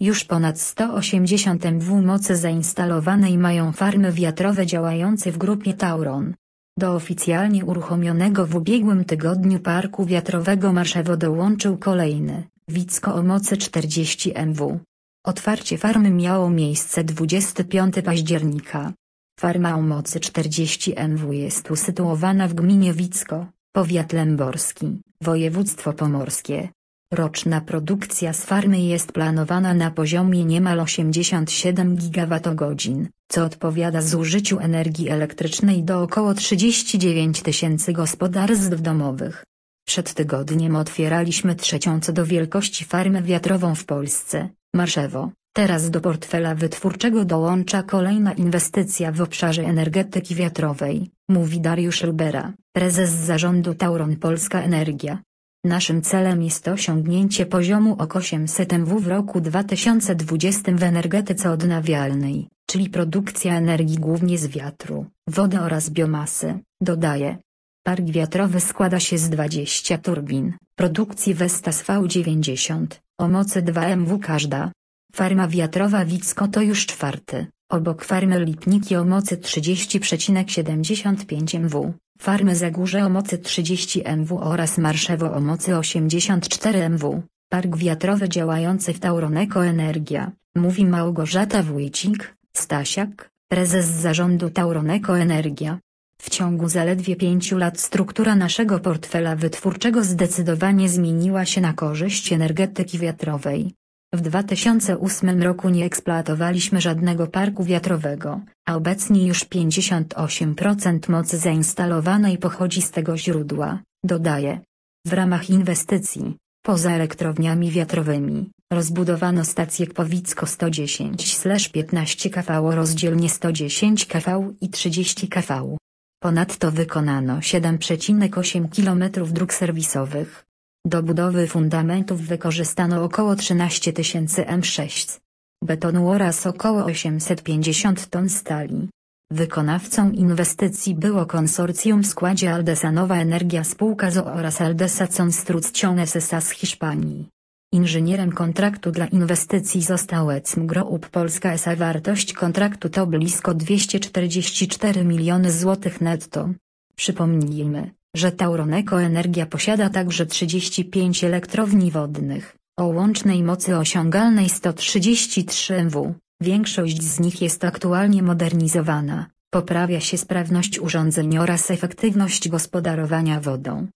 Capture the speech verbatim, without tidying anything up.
Już ponad sto osiemdziesiąt megawatów mocy zainstalowanej mają farmy wiatrowe działające w grupie Tauron. Do oficjalnie uruchomionego w ubiegłym tygodniu parku wiatrowego Marszewo dołączył kolejny, Wicko o mocy czterdzieści megawatów. Otwarcie farmy miało miejsce dwudziestego piątego października. Farma o mocy czterdzieści megawatów jest usytuowana w gminie Wicko, powiat lęborski, województwo pomorskie. Roczna produkcja z farmy jest planowana na poziomie niemal osiemdziesiąt siedem gigawatogodzin, co odpowiada zużyciu energii elektrycznej do około trzydziestu dziewięciu tysięcy gospodarstw domowych. Przed tygodniem otwieraliśmy trzecią co do wielkości farmę wiatrową w Polsce, Marszewo. Teraz do portfela wytwórczego dołącza kolejna inwestycja w obszarze energetyki wiatrowej, mówi Dariusz Lbera, prezes zarządu Tauron Polska Energia. Naszym celem jest osiągnięcie poziomu ok. osiemset megawatów w roku dwa tysiące dwudziestym w energetyce odnawialnej, czyli produkcja energii głównie z wiatru, wody oraz biomasy, dodaje. Park wiatrowy składa się z dwudziestu turbin, produkcji Vestas V dziewięćdziesiąt, o mocy dwa megawatty każda. Farma wiatrowa Wicko to już czwarty, obok farmy Lipniki o mocy trzydzieści przecinek siedemdziesiąt pięć megawatów, farmy Zagórze o mocy trzydzieści megawatów oraz Marszewo o mocy osiemdziesiąt cztery megawatty, park wiatrowy działający w Tauron Eko Energia, mówi Małgorzata Wójcik-Stasiak, prezes zarządu Tauron Eko Energia. W ciągu zaledwie pięciu lat struktura naszego portfela wytwórczego zdecydowanie zmieniła się na korzyść energetyki wiatrowej. W dwa tysiące ósmym roku nie eksploatowaliśmy żadnego parku wiatrowego, a obecnie już pięćdziesiąt osiem procent mocy zainstalowanej pochodzi z tego źródła, dodaje. W ramach inwestycji, poza elektrowniami wiatrowymi, rozbudowano stacje Powicko sto dziesięć piętnaście kilowattów rozdzielnie sto dziesięć kilowattów i trzydzieści kilowattów. Ponadto wykonano siedem przecinek osiem kilometrów dróg serwisowych. Do budowy fundamentów wykorzystano około trzynaście tysięcy metrów sześciennych betonu oraz około osiemset pięćdziesiąt ton stali. Wykonawcą inwestycji było konsorcjum w składzie Aldesa Nowa Energia Spółka z o o oraz Aldesa Construcción S S A z Hiszpanii. Inżynierem kontraktu dla inwestycji został E C M Group Polska S A. Wartość kontraktu to blisko dwieście czterdzieści cztery miliony złotych netto. Przypomnijmy, że Tauron Eko Energia posiada także trzydzieści pięć elektrowni wodnych, o łącznej mocy osiągalnej sto trzydzieści trzy megawatów. Większość z nich jest aktualnie modernizowana, poprawia się sprawność urządzeń oraz efektywność gospodarowania wodą.